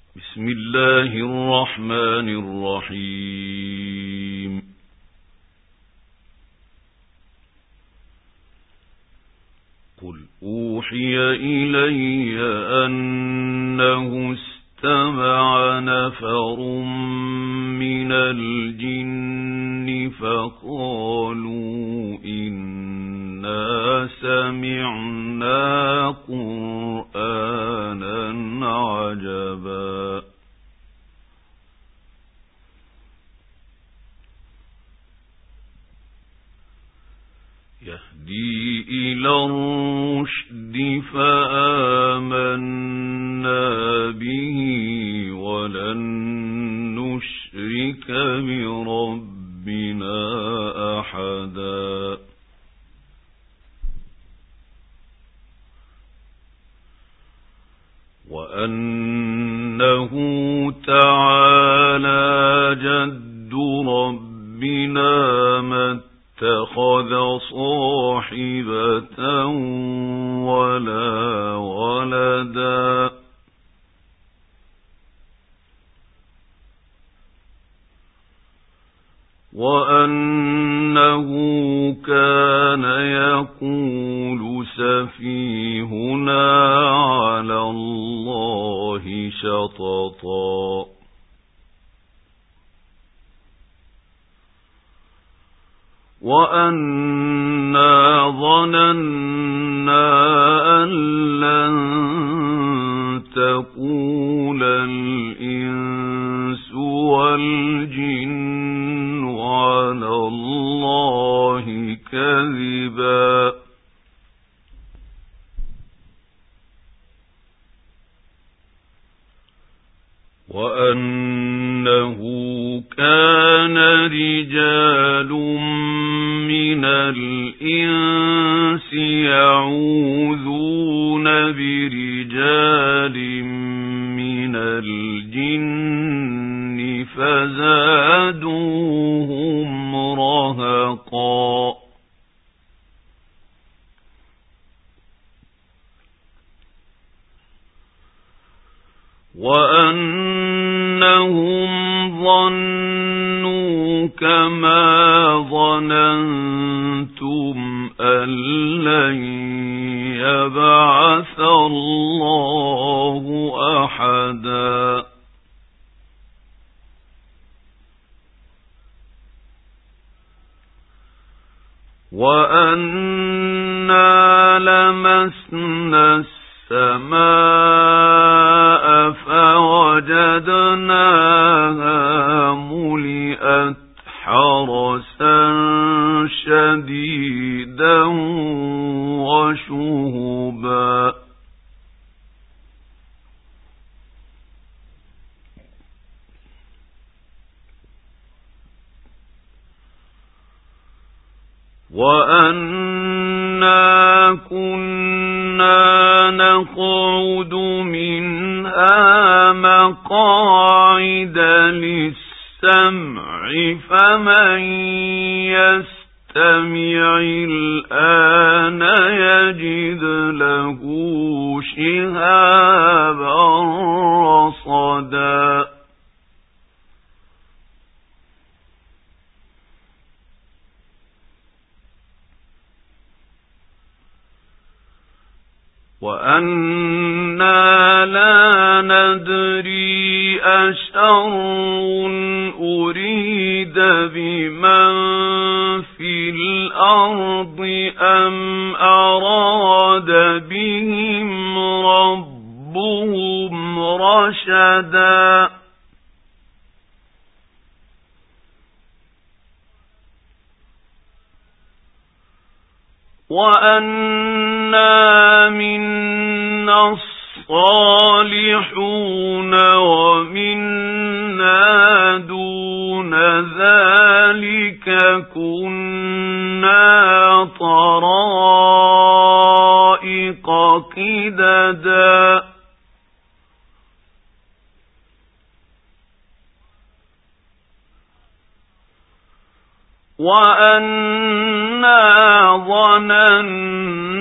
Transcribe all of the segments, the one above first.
بسم الله الرحمن الرحيم. قل أوحي إلي أنه استمع نفر من الجن فقالوا إنا سمعنا قرآنا عجبا يهدي إلى الرشد فآمنا به ولن نشرك بربنا أحدا وأنه تعالى جد ربنا ما اتخذ صاحبة ولا ولدا وأنه كان يقول سفيهنا على الله شططا وأنا ظننا أن لن تقول الإنس والجن على الله كذبا وأنه كان رجال من الإنس يعوذون برجال من الجن فزادوهم رهقا وأنهم ظنوا كما ظننتم أن لن يبعث الله أحدا وأنا لمسنا السماء فوجدناها ملئت حرسا شديدا وشهبا وأنا كنا نقعد منها مقاعد للسمع فمن يستمع الآن يجد له شهابا رصدا وأنا لا ندري أشر أريد بمن في الأرض أم أراد بهم ربهم رشدا وأنا منا الصالحون ومنا دون ذلك كنا طرائق قددا وأنا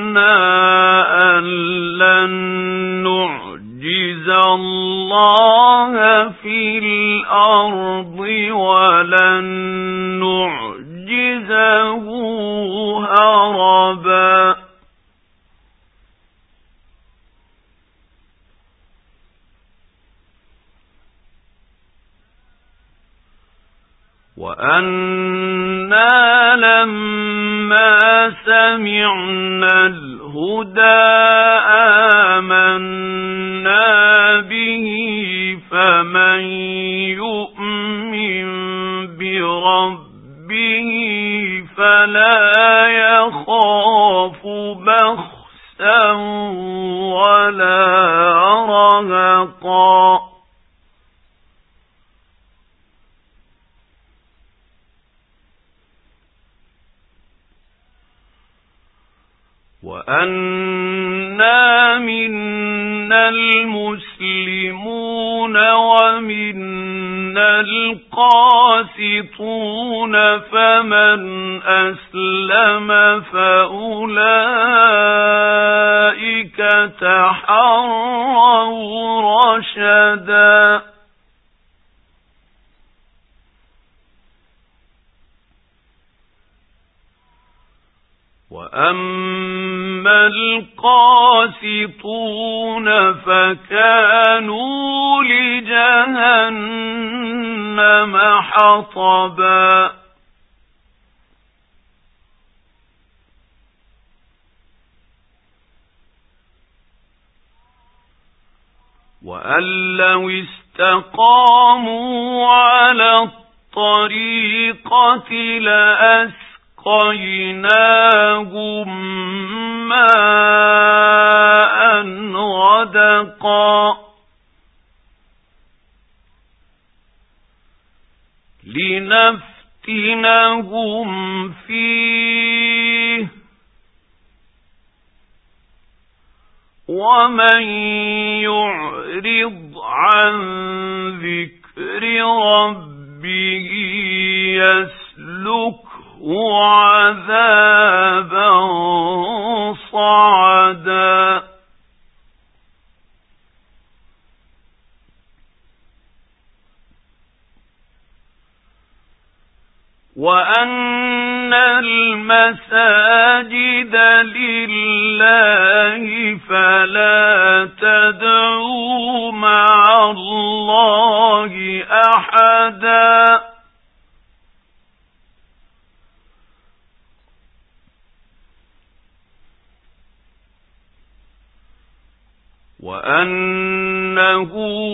ظننا أن لن نعجز الله الله في الأرض ولن نعجزه هربا وأنا لما سمعنا الهدى آمنا به فمن يؤمن بربه فلا يخاف بخسا ولا رهقا وأنا منا المسلمون ومنا القاسطون فمن أسلم فأولئك تحروا رشدا وأما القاسطون فكانوا لجهنم حطبا وأن لو استقاموا على الطريقة لأسقيناهم ماء غدقا لنفتنهم فيه ومن يعرض عن ذكر ربه يسلكه عذابا صعدا وأن المساجد لله فلا تدعوا مع الله أحدا وأنه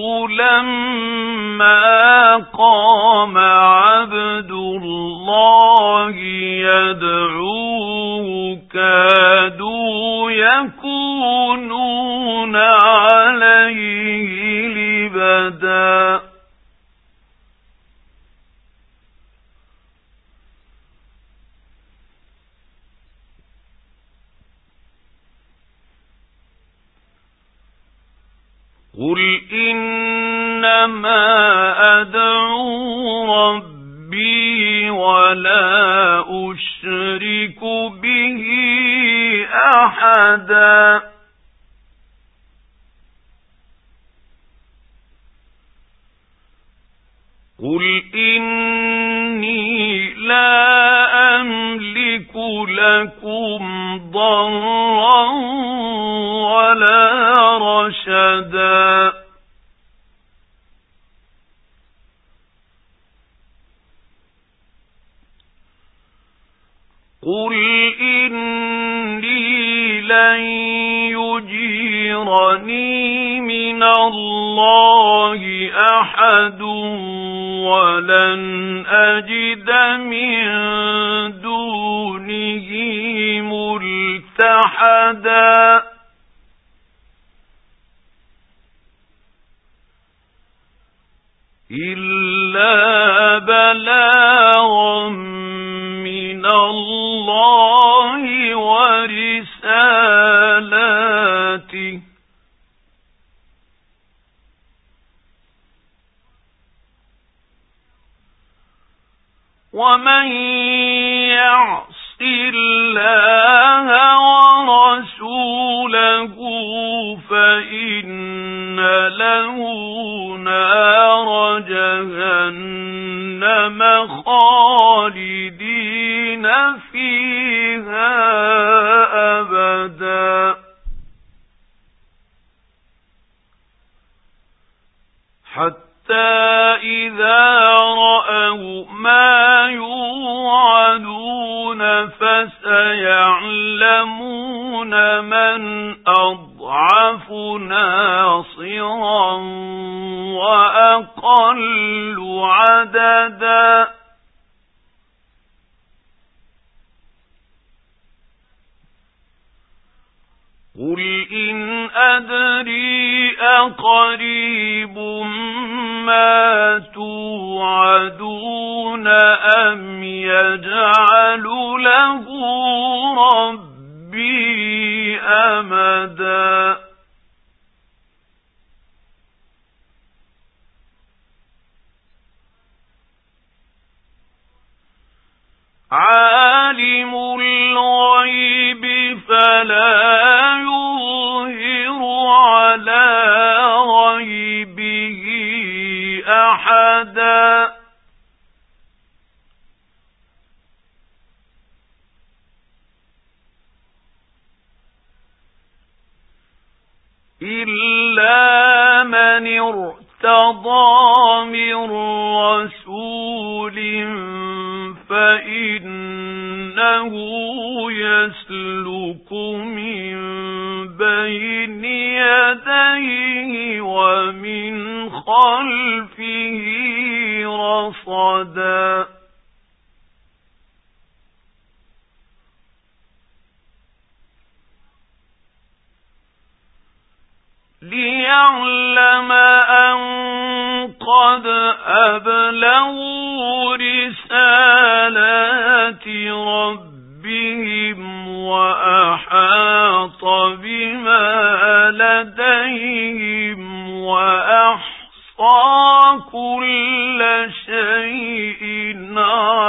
لما قام عبد الله يدعوه كادوا يكونون عليه لبدا قل إنما أدعو ربي ولا أشرك به أحدا قل إني لا أملك لكم ضرا ولا رشدا قل إني لن يجيرني من الله أحد ولن أجد من دونه ملتحدا إلا بلاغا من الله ورسالاته ومن يعص الله ورسوله فإن له نار جهنم خالدين فيها أبدا حتى إذا رأوا ما يوعدون فسيعلمون من أضعف ناصرا وأقل عددا قل إن أدري أقريب ما توعدون أم يجعل له ربي أمدا عالم الغيب فلا يظهر على غيبه أحدا إلا من ارتضى من رسول فإنه يسلك من بين يديه ومن خلفه رصدا ليعلم أن قد أبلغوا رسالات ربهم وأحاط بما لديهم وأحصى كل شيء